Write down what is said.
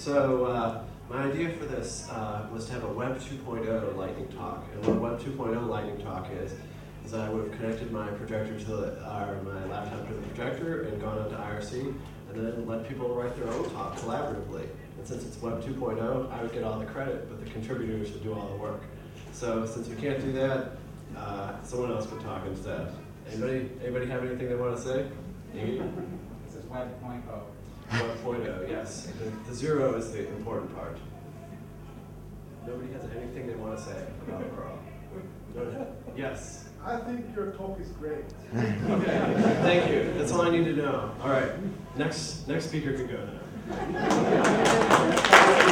My idea for this was to have a Web 2.0 lightning talk. And what Web 2.0 lightning talk is I would have connected my projector to my laptop to the projector and gone onto IRC, and then let people write their own talk collaboratively. And since it's Web 2.0, I would get all the credit, but the contributors would do all the work. So since we can't do that, someone else could talk instead. Anybody have anything they want to say? Amy? This is Web 2.0. Web 2.0, yes. The zero is the important part. Nobody has anything they want to say about Perl. No, yes. I think your talk is great. Okay, thank you. That's all I need to know. All right, next speaker can go now.